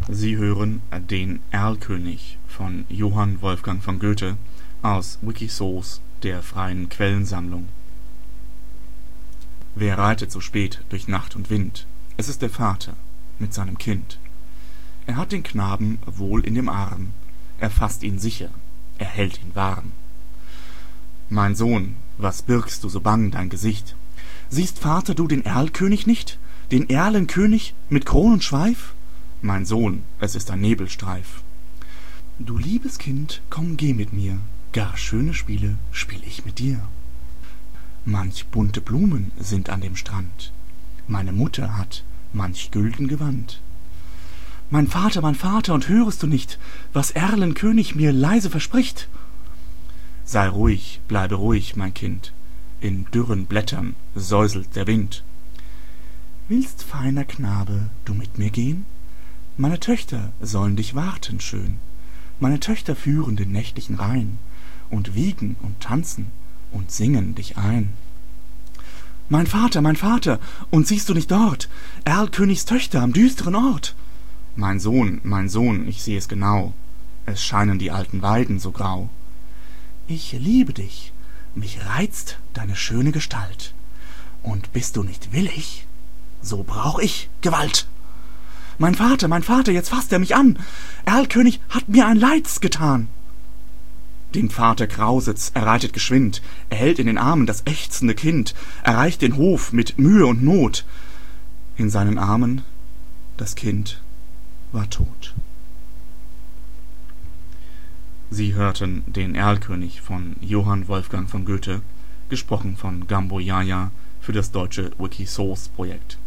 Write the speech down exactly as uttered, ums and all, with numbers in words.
Sie hören den Erlkönig von Johann Wolfgang von Goethe, aus Wikisource, der freien Quellensammlung. Wer reitet so spät durch Nacht und Wind? Es ist der Vater mit seinem Kind. Er hat den Knaben wohl in dem Arm, er fasst ihn sicher, er hält ihn warm. Mein Sohn, was birgst du so bang dein Gesicht? Siehst, Vater, du den Erlkönig nicht, den Erlenkönig mit Kron und Schweif? Mein Sohn, es ist ein Nebelstreif. Du liebes Kind, komm, geh mit mir, gar schöne Spiele spiel ich mit dir. Manch bunte Blumen sind an dem Strand, meine Mutter hat manch gülden Gewand. Mein Vater, mein Vater, und hörest du nicht, was Erlenkönig mir leise verspricht? Sei ruhig, bleibe ruhig, mein Kind, in dürren Blättern säuselt der Wind. Willst, feiner Knabe, du mit mir gehn? Meine Töchter sollen dich warten schön. Meine Töchter führen den nächtlichen Rhein und wiegen und tanzen und singen dich ein. Mein Vater, mein Vater, und siehst du nicht dort Erlkönigs Töchter am düsteren Ort? Mein Sohn, mein Sohn, ich seh es genau, es scheinen die alten Weiden so grau. Ich liebe dich, mich reizt deine schöne Gestalt, und bist du nicht willig, so brauch ich Gewalt. Mein Vater, mein Vater, jetzt fasst er mich an, Erlkönig hat mir ein Leids getan. Dem Vater grauset's, er reitet geschwind, er hält in den Armen das ächzende Kind, erreicht den Hof mit Mühe und Not. In seinen Armen das Kind war tot. Sie hörten den Erlkönig von Johann Wolfgang von Goethe, gesprochen von Gambo Jaja für das deutsche Wikisource-Projekt.